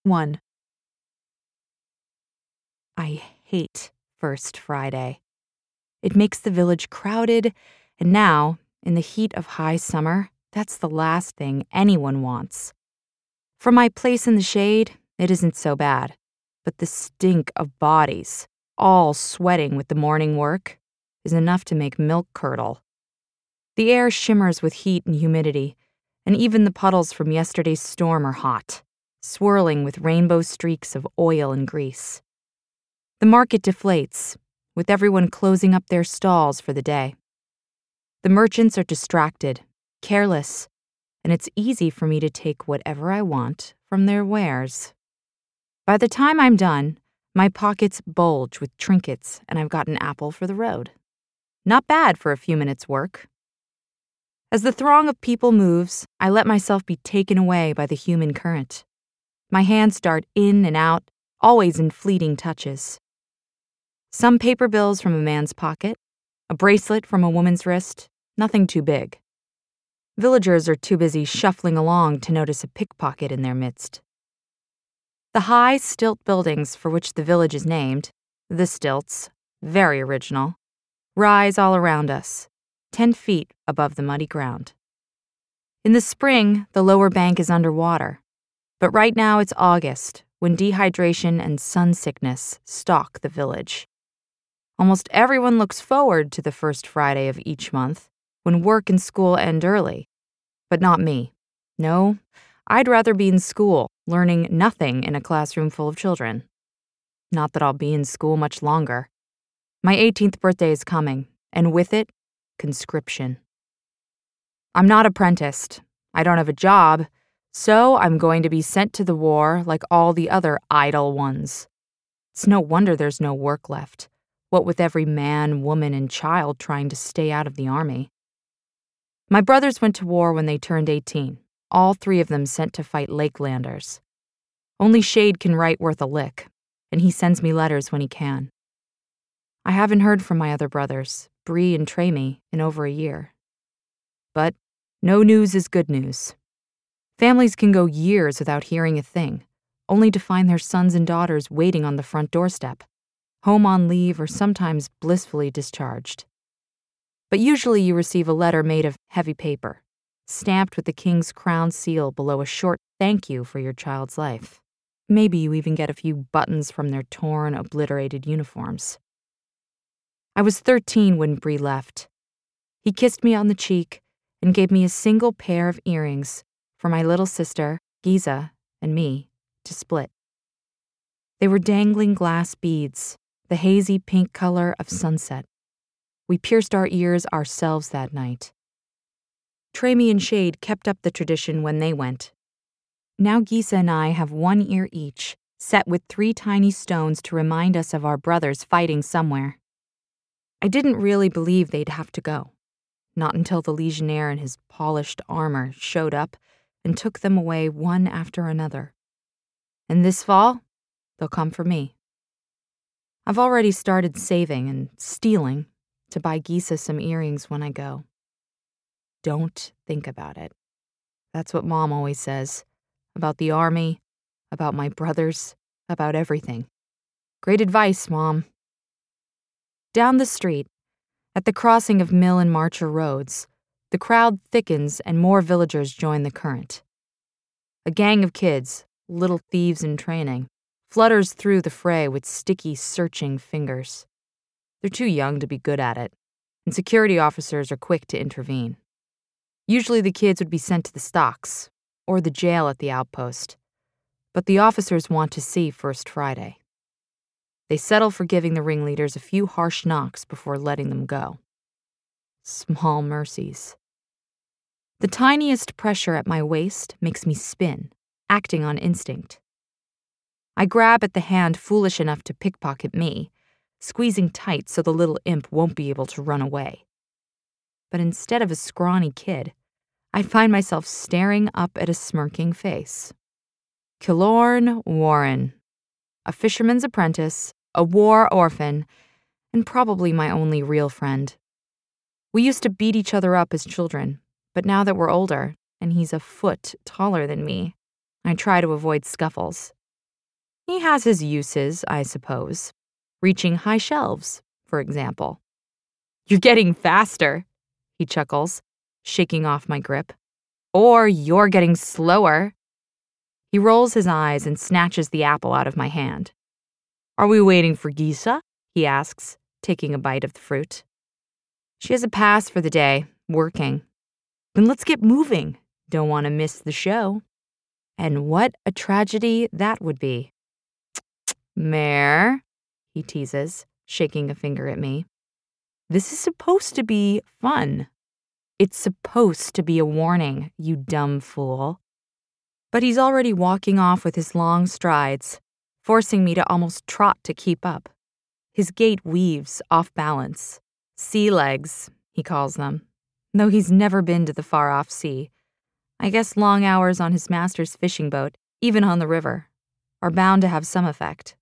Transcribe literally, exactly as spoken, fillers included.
one. I hate First Friday. It makes the village crowded, and now, in the heat of high summer, that's the last thing anyone wants. From my place in the shade, it isn't so bad, but the stink of bodies, all sweating with the morning work, is enough to make milk curdle. The air shimmers with heat and humidity, and even the puddles from yesterday's storm are hot, swirling with rainbow streaks of oil and grease. The market deflates, with everyone closing up their stalls for the day. The merchants are distracted, careless, and it's easy for me to take whatever I want from their wares. By the time I'm done, my pockets bulge with trinkets and I've got an apple for the road. Not bad for a few minutes' work. As the throng of people moves, I let myself be taken away by the human current. My hands dart in and out, always in fleeting touches. Some paper bills from a man's pocket, a bracelet from a woman's wrist, nothing too big. Villagers are too busy shuffling along to notice a pickpocket in their midst. The high, stilt buildings for which the village is named, the Stilts, very original, rise all around us, ten feet above the muddy ground. In the spring, the lower bank is underwater, but right now it's August, when dehydration and sun sickness stalk the village. Almost everyone looks forward to the first Friday of each month, when work and school end early. But not me. No, I'd rather be in school, learning nothing in a classroom full of children. Not that I'll be in school much longer. My eighteenth birthday is coming, and with it, conscription. I'm not apprenticed. I don't have a job, so I'm going to be sent to the war like all the other idle ones. It's no wonder there's no work left, what with every man, woman, and child trying to stay out of the army. My brothers went to war when they turned eighteen, all three of them sent to fight Lakelanders. Only Shade can write worth a lick, and he sends me letters when he can. I haven't heard from my other brothers, Bree and Tramy, in over a year. But no news is good news. Families can go years without hearing a thing, only to find their sons and daughters waiting on the front doorstep, home on leave or sometimes blissfully discharged. But usually you receive a letter made of heavy paper, stamped with the king's crown seal below a short thank you for your child's life. Maybe you even get a few buttons from their torn, obliterated uniforms. I was thirteen when Bree left. He kissed me on the cheek and gave me a single pair of earrings for my little sister, Giza, and me to split. They were dangling glass beads, the hazy pink color of sunset. We pierced our ears ourselves that night. Tramy and Shade kept up the tradition when they went. Now Giza and I have one ear each, set with three tiny stones to remind us of our brothers fighting somewhere. I didn't really believe they'd have to go, not until the Legionnaire in his polished armor showed up and took them away one after another. And this fall, they'll come for me. I've already started saving and stealing to buy Giza some earrings when I go. Don't think about it. That's what Mom always says. About the army, about my brothers, about everything. Great advice, Mom. Down the street, at the crossing of Mill and Marcher roads, the crowd thickens and more villagers join the current. A gang of kids, little thieves in training, flutters through the fray with sticky, searching fingers. They're too young to be good at it, and security officers are quick to intervene. Usually the kids would be sent to the stocks, or the jail at the outpost, but the officers want to see First Friday. They settle for giving the ringleaders a few harsh knocks before letting them go. Small mercies. The tiniest pressure at my waist makes me spin, acting on instinct. I grab at the hand foolish enough to pickpocket me, squeezing tight so the little imp won't be able to run away. But instead of a scrawny kid, I find myself staring up at a smirking face. Killorn Warren, a fisherman's apprentice, a war orphan, and probably my only real friend. We used to beat each other up as children, but now that we're older, and he's a foot taller than me, I try to avoid scuffles, He has his uses, I suppose. Reaching high shelves, for example. You're getting faster, he chuckles, shaking off my grip. Or you're getting slower. He rolls his eyes and snatches the apple out of my hand. Are we waiting for Gisa? He asks, taking a bite of the fruit. She has a pass for the day, working. Then let's get moving. Don't want to miss the show. And what a tragedy that would be. Mare, he teases, shaking a finger at me. This is supposed to be fun. It's supposed to be a warning, you dumb fool. But he's already walking off with his long strides, forcing me to almost trot to keep up. His gait weaves off balance. Sea legs, he calls them, though he's never been to the far-off sea. I guess long hours on his master's fishing boat, even on the river, are bound to have some effect.